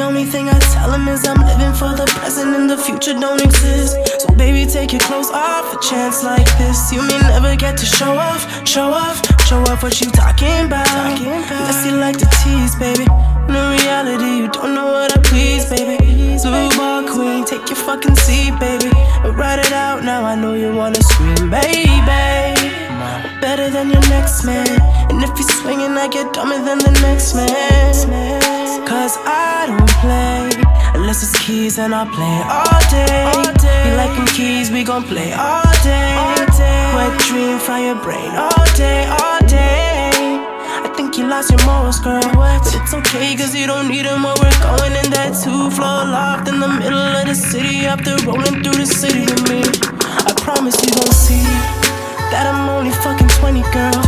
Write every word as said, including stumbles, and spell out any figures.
the only thing I tell him is I'm living for the present and the future don't exist. So baby, take your clothes off, a chance like this. You may never get to show off, show off, show off what you talking about. Unless you like to tease, baby. In reality, you don't know what I please, baby. Blue ball queen, take your fucking seat, baby. Write it out now, I know you wanna scream, baby. Better than your next man. And if he's swinging, I get dumber than the next man. Cause I don't play unless it's keys, and I'll play all day. You like them keys, we gon' play all day. Wet dream, fry your brain all day, all day. I think you lost your morals, girl, but it's okay, cause you don't need them. Where we're going in that two-floor loft in the middle of the city, after rolling through the city with me. I promise you gon' see that I'm only fucking twenty, girl.